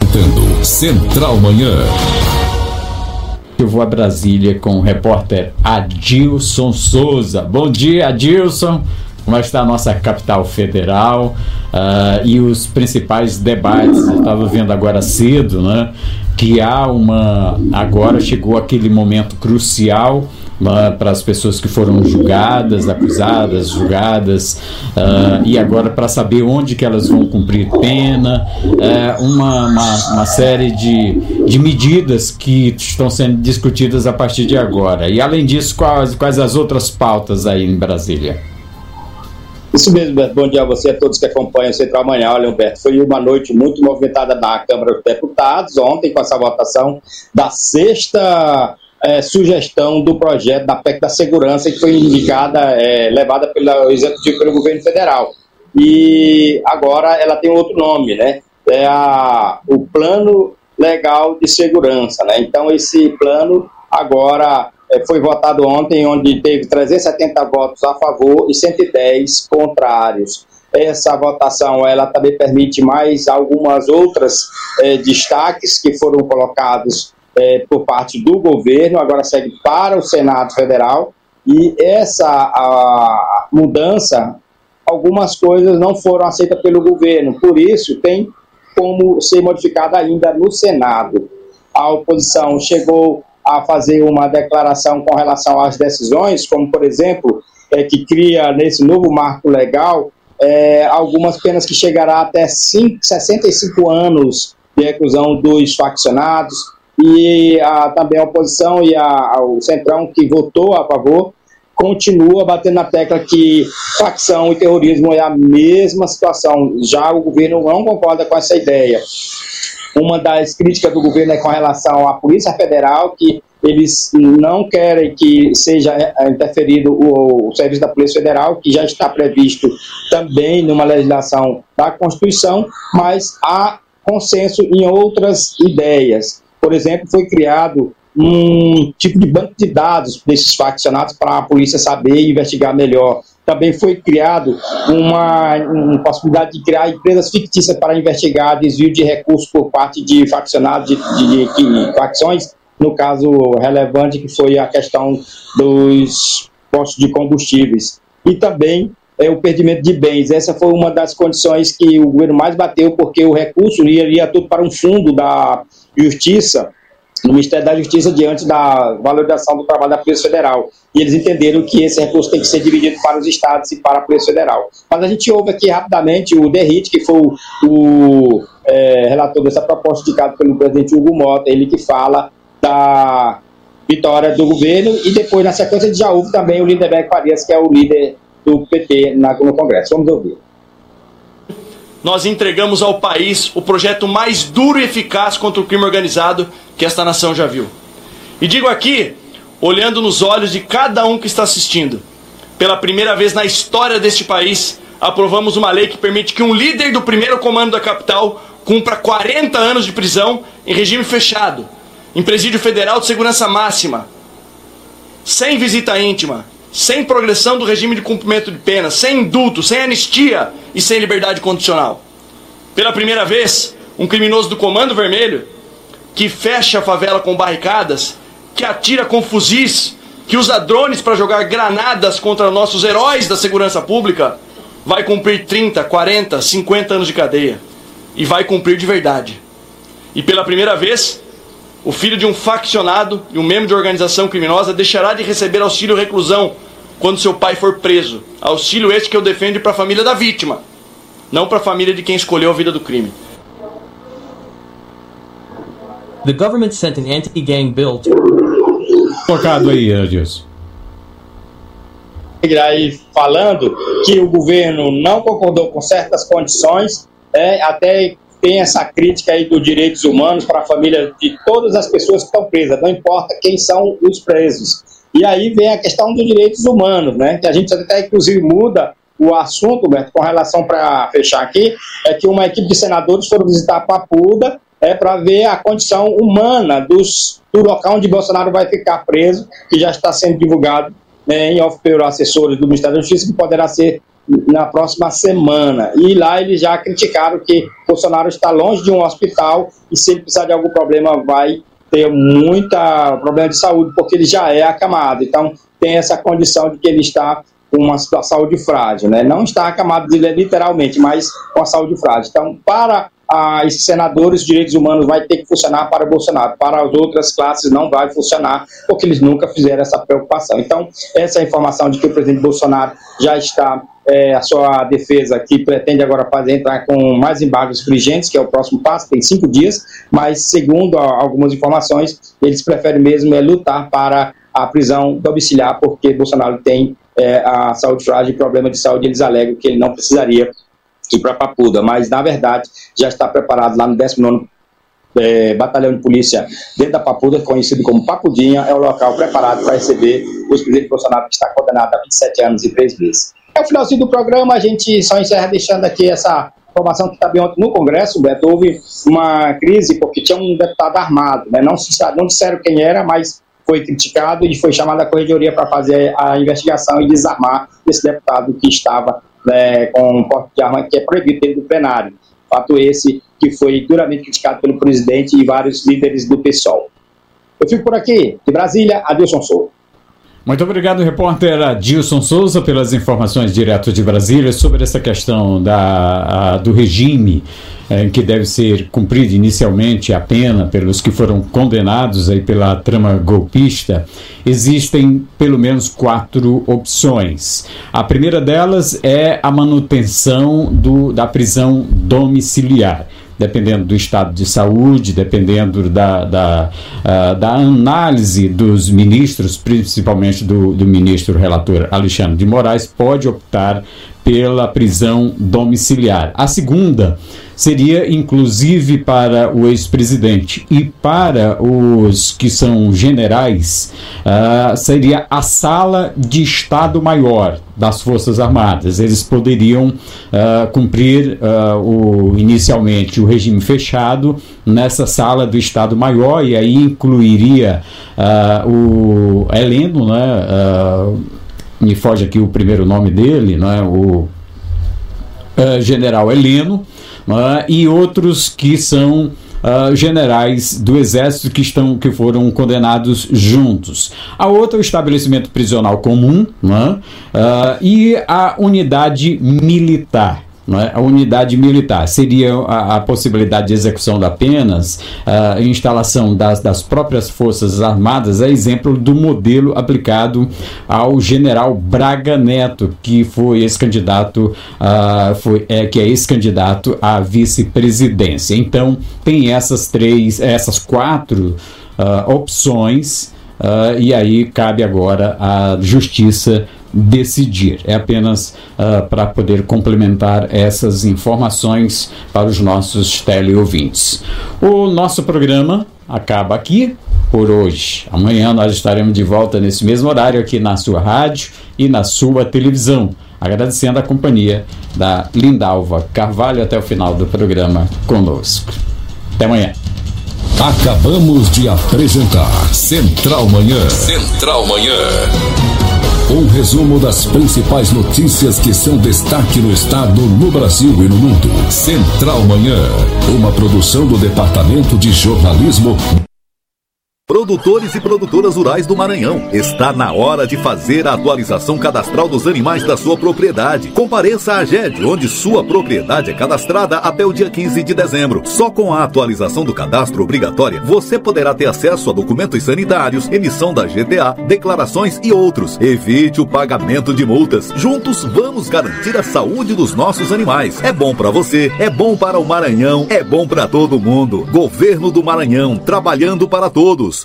apresentando Central Manhã. Eu vou a Brasília com o repórter Adilson Souza. Bom dia, Adilson. Como é que está a nossa capital federal e os principais debates? Eu estava vendo agora cedo, né, que agora chegou aquele momento crucial para as pessoas que foram julgadas, acusadas, e agora para saber onde que elas vão cumprir pena, uma série de medidas que estão sendo discutidas a partir de agora. E além disso, quais as outras pautas aí em Brasília? Isso mesmo, Humberto. Bom dia a você e a todos que acompanham o Central Manhã. Olha, Humberto, foi uma noite muito movimentada na Câmara dos Deputados, ontem, com essa votação da sexta sugestão do projeto da PEC da Segurança, que foi indicada, levada pelo Executivo, pelo Governo Federal. E agora ela tem outro nome, né? O Plano Legal de Segurança, né? Então, esse plano agora foi votado ontem, onde teve 370 votos a favor e 110 contrários. Essa votação, ela também permite mais algumas outras destaques que foram colocados por parte do governo, agora segue para o Senado Federal, e essa mudança, algumas coisas não foram aceitas pelo governo, por isso tem como ser modificada ainda no Senado. A oposição chegou a fazer uma declaração com relação às decisões, como, por exemplo, que cria nesse novo marco legal algumas penas que chegará até 65 anos de reclusão dos faccionados, e também a oposição e o Centrão, que votou a favor, continua batendo na tecla que facção e terrorismo é a mesma situação. Já o governo não concorda com essa ideia. Uma das críticas do governo é com relação à Polícia Federal, que eles não querem que seja interferido o serviço da Polícia Federal, que já está previsto também numa legislação da Constituição, mas há consenso em outras ideias. Por exemplo, foi criado um tipo de banco de dados desses faccionados para a polícia saber e investigar melhor. Também foi criado uma possibilidade de criar empresas fictícias para investigar desvio de recursos por parte de faccionados, de facções, no caso relevante que foi a questão dos postos de combustíveis. E também o perdimento de bens. Essa foi uma das condições que o governo mais bateu, porque o recurso iria tudo para um fundo da Justiça, no Ministério da Justiça, diante da valorização do trabalho da Polícia Federal. E eles entenderam que esse recurso tem que ser dividido para os estados e para a Polícia Federal. Mas a gente ouve aqui rapidamente o Derrit, que foi o relator dessa proposta indicado pelo presidente Hugo Mota, ele que fala da vitória do governo, e depois, na sequência, a gente já ouve também o Lindenberg Farias, que é o líder do PT no Congresso. Vamos ouvir. Nós entregamos ao país o projeto mais duro e eficaz contra o crime organizado que esta nação já viu. E digo aqui, olhando nos olhos de cada um que está assistindo, pela primeira vez na história deste país, aprovamos uma lei que permite que um líder do primeiro comando da capital cumpra 40 anos de prisão em regime fechado, em presídio federal de segurança máxima, sem visita íntima, sem progressão do regime de cumprimento de pena, sem indulto, sem anistia e sem liberdade condicional. Pela primeira vez, um criminoso do Comando Vermelho, que fecha a favela com barricadas, que atira com fuzis, que usa drones para jogar granadas contra nossos heróis da segurança pública, vai cumprir 30, 40, 50 anos de cadeia. E vai cumprir de verdade. E pela primeira vez, o filho de um faccionado e um membro de organização criminosa deixará de receber auxílio reclusão quando seu pai for preso. Auxílio este que eu defendo para a família da vítima, não para a família de quem escolheu a vida do crime. The government sent an anti-gang bill to... Focado aí, Adilson. Aí falando que o governo não concordou com certas condições, até tem essa crítica aí dos direitos humanos para a família de todas as pessoas que estão presas, não importa quem são os presos. E aí vem a questão dos direitos humanos, né? Que a gente até inclusive muda o assunto, Beto, com relação, para fechar aqui, é que uma equipe de senadores foram visitar a Papuda para ver a condição humana do local onde Bolsonaro vai ficar preso, que já está sendo divulgado em off por assessores do Ministério da Justiça, que poderá ser na próxima semana. E lá eles já criticaram que Bolsonaro está longe de um hospital e se ele precisar de algum problema vai ter muita problema de saúde, porque ele já é acamado. Então tem essa condição de que ele está com uma saúde frágil, né? Não está acamado literalmente, mas com a saúde frágil. Então, para esses senadores, os direitos humanos vai ter que funcionar para Bolsonaro. Para as outras classes não vai funcionar, porque eles nunca fizeram essa preocupação. Então, essa é a informação de que o presidente Bolsonaro já está, a sua defesa que pretende agora entrar com mais embargos vigentes, que é o próximo passo, tem 5 dias, mas segundo algumas informações, eles preferem mesmo lutar para a prisão domiciliar, porque Bolsonaro tem a saúde frágil e problema de saúde, eles alegam que ele não precisaria ir para Papuda, mas na verdade já está preparado lá no 19º Batalhão de Polícia dentro da Papuda, conhecido como Papudinha, é o local preparado para receber o presidente Bolsonaro, que está condenado a 27 anos e 3 meses. É o finalzinho do programa, a gente só encerra deixando aqui essa informação que também ontem no Congresso, Beto, houve uma crise porque tinha um deputado armado, né? Não disseram quem era, mas foi criticado e foi chamado a corregedoria para fazer a investigação e desarmar esse deputado que estava com um porte de arma que é proibido dentro do plenário. Fato esse que foi duramente criticado pelo presidente e vários líderes do PSOL. Eu fico por aqui, de Brasília, Adilson Souza. Muito obrigado, repórter Adilson Souza, pelas informações direto de Brasília sobre essa questão do regime que deve ser cumprida inicialmente a pena pelos que foram condenados aí pela trama golpista. Existem pelo menos 4 opções. A primeira delas é a manutenção da prisão domiciliar. Dependendo do estado de saúde, dependendo da análise dos ministros, principalmente do ministro relator Alexandre de Moraes, pode optar pela prisão domiciliar. A segunda seria, inclusive, para o ex-presidente e para os que são generais, seria a sala de Estado-Maior das Forças Armadas. Eles poderiam cumprir inicialmente o regime fechado nessa sala do Estado-Maior, e aí incluiria o Heleno, né? Me foge aqui o primeiro nome dele, né? O general Heleno, e outros que são generais do Exército que foram condenados juntos. A outra é o estabelecimento prisional comum, e a unidade militar. A unidade militar seria a possibilidade de execução da penas, a instalação das próprias Forças Armadas, a exemplo do modelo aplicado ao general Braga Neto, que foi ex-candidato, que é ex-candidato à vice-presidência. Então, tem essas 4 opções, e aí cabe agora à Justiça decidir. É apenas para poder complementar essas informações para os nossos teleouvintes. O nosso programa acaba aqui por hoje. Amanhã nós estaremos de volta nesse mesmo horário aqui na sua rádio e na sua televisão. Agradecendo a companhia da Lindalva Carvalho até o final do programa conosco. Até amanhã. Acabamos de apresentar Central Manhã. Central Manhã. Um resumo das principais notícias que são destaque no estado, no Brasil e no mundo. Central Manhã, uma produção do Departamento de Jornalismo. Produtores e produtoras rurais do Maranhão, está na hora de fazer a atualização cadastral dos animais da sua propriedade. Compareça à AGED, onde sua propriedade é cadastrada até o dia 15 de dezembro. Só com a atualização do cadastro obrigatória, você poderá ter acesso a documentos sanitários, emissão da GTA, declarações e outros. Evite o pagamento de multas. Juntos, vamos garantir a saúde dos nossos animais. É bom para você, é bom para o Maranhão, é bom para todo mundo. Governo do Maranhão, trabalhando para todos.